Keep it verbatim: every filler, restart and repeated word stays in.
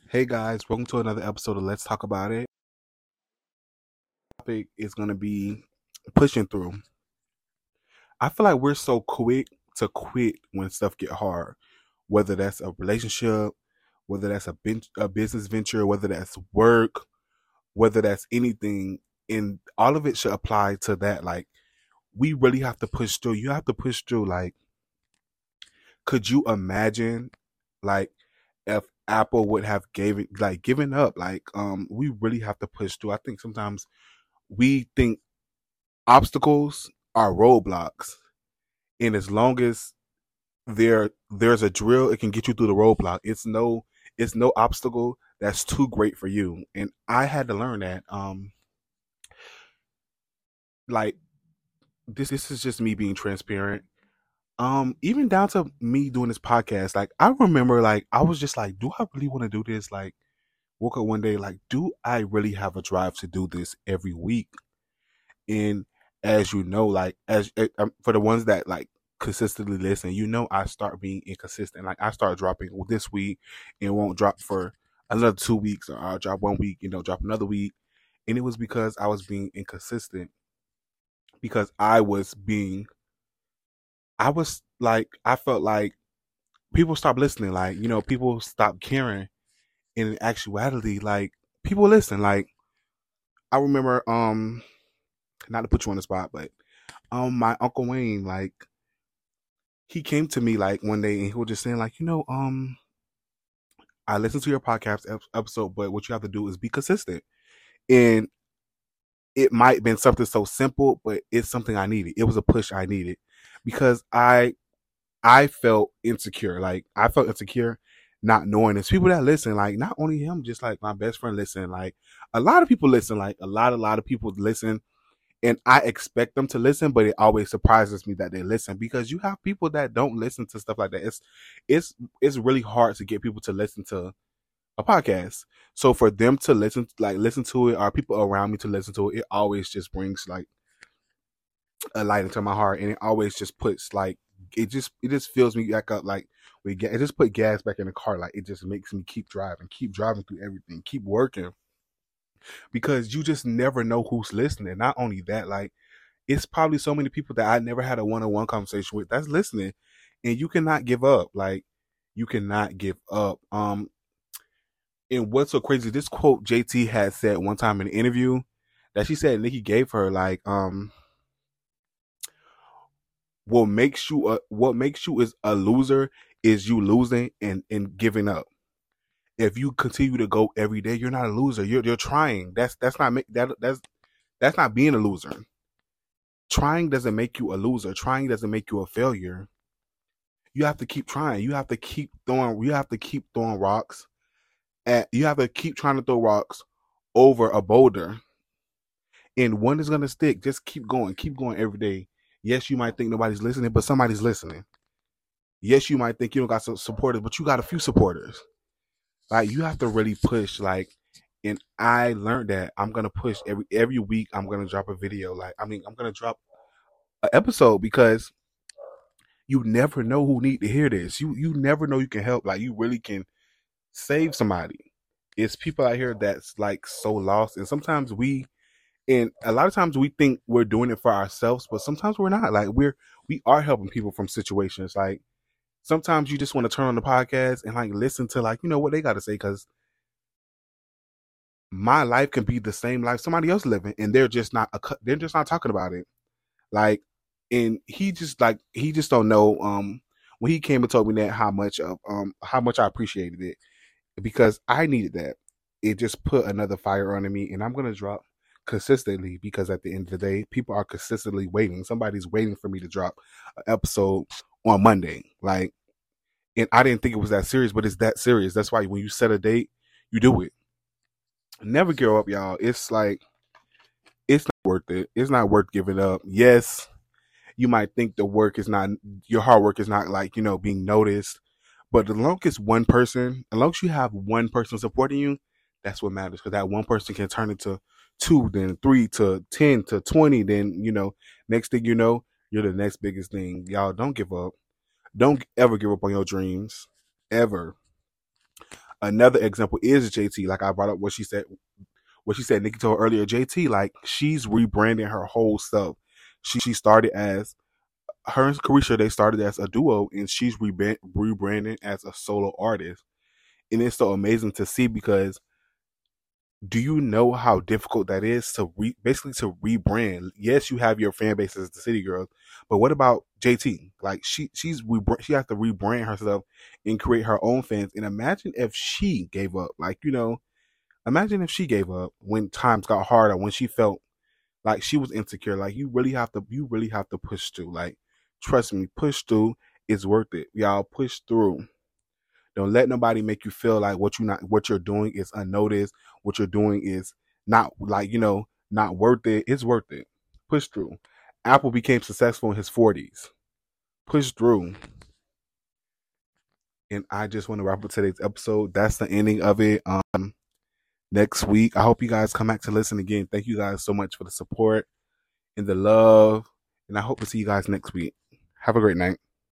Hey guys, welcome to another episode of Let's Talk About It. The topic is going to be pushing through. I feel like we're so quick to quit when stuff get hard, whether that's a relationship, whether that's a, ben- a business venture, whether that's work, whether that's anything, and all of it should apply to that. Like, we really have to push through. You have to push through. Like, could you imagine, like, if Apple would have gave it like given up? Like, um, we really have to push through. I think sometimes we think obstacles are roadblocks, and as long as there there's a drill, it can get you through the roadblock. It's no it's no obstacle that's too great for you. And I had to learn that. Um, like this this is just me being transparent. Um, even down to me doing this podcast. Like I remember, like I was just like, do I really want to do this? Like woke up one day, like, do I really have a drive to do this every week? And as you know, like as um, for the ones that like consistently listen, you know, I start being inconsistent. Like I start dropping this week and won't drop for another two weeks, or I'll drop one week, you know, drop another week. And it was because I was being inconsistent, because I was being, I was like, I felt like people stopped listening. Like, you know, people stopped caring. And in actuality, like people listen. Like I remember, um, not to put you on the spot, but um, my Uncle Wayne, like he came to me like one day and he was just saying like, you know, um, I listened to your podcast ep- episode, but what you have to do is be consistent. And it might have been something so simple, but it's something I needed. It was a push I needed because I I felt insecure. Like I felt insecure not knowing this. People that listen, like not only him, just like my best friend listen. Like a lot of people listen, like a lot, a lot of people listen, and I expect them to listen, but it always surprises me that they listen, because you have people that don't listen to stuff like that. It's it's it's really hard to get people to listen to a podcast. So for them to listen, like listen to it, or people around me to listen to it, it always just brings like a light into my heart, and it always just puts like it just it just fills me back up. Like we get it just put gas back in the car. Like it just makes me keep driving, keep driving through everything, keep working, because you just never know who's listening. Not only that, like it's probably so many people that I never had a one on one conversation with that's listening, and you cannot give up. Like you cannot give up. Um, and what's so crazy? This quote J T had said one time in an interview that she said Nikki gave her, like, um, what makes you a, what makes you is a loser is you losing and and giving up. If you continue to go every day, you're not a loser. You're you're trying. That's that's not that that's that's not being a loser. Trying doesn't make you a loser. Trying doesn't make you a failure. You have to keep trying. You have to keep throwing. You have to keep throwing rocks. At, you have to keep trying to throw rocks over a boulder, and one is gonna stick. Just keep going. Keep going every day. Yes, you might think nobody's listening, but somebody's listening. Yes, you might think you don't got some supporters, but you got a few supporters. Like you have to really push. Like, and I learned that I'm gonna push every every week. I'm gonna drop a video. Like, I mean, I'm gonna drop an episode, because you never know who need to hear this. You you never know you can help. Like you really can save somebody. It's people out here that's like so lost, and sometimes we, and a lot of times we think we're doing it for ourselves, but sometimes we're not. Like we're we are helping people from situations. Like sometimes you just want to turn on the podcast and like listen to like you know what they got to say, because my life can be the same life somebody else living, and they're just not a, they're just not talking about it. Like, and he just like he just don't know. Um, when he came and told me that how much of um how much I appreciated it, because I needed that. It just put another fire under me, and I'm gonna drop consistently, because at the end of the day, people are consistently waiting. Somebody's waiting for me to drop an episode on Monday. Like, and I didn't think it was that serious, but it's that serious. That's why when you set a date, you do it. Never give up, y'all. It's like it's not worth it. It's not worth giving up. Yes, you might think the work is not your hard work is not like you know being noticed, but as long as one person, as long as you have one person supporting you, that's what matters. Because that one person can turn into two, then three, to ten, to twenty. Then you know, next thing you know, you're the next biggest thing. Y'all don't give up. Don't ever give up on your dreams, ever. Another example is J T. Like I brought up what she said, what she said, Nikki told her earlier. J T, like she's rebranding her whole self. She she started as her and Carisha. They started as a duo, and she's rebranding as a solo artist. And it's so amazing to see because do you know how difficult that is to re- basically to rebrand? Yes, you have your fan base as the City Girls, but what about J T? Like she she's rebr- she has to rebrand herself and create her own fans. And imagine if she gave up. Like you know, imagine if she gave up when times got harder, when she felt like she was insecure. Like you really have to you really have to push through. Like trust me, push through is worth it. Y'all push through. Don't let nobody make you feel like what you not what you're doing is unnoticed. What you're doing is not like you know not worth it. It's worth it. Push through. Apple became successful in his forties. Push through. And I just want to wrap up today's episode. That's the ending of it. Um, next week, I hope you guys come back to listen again. Thank you guys so much for the support and the love. And I hope to see you guys next week. Have a great night.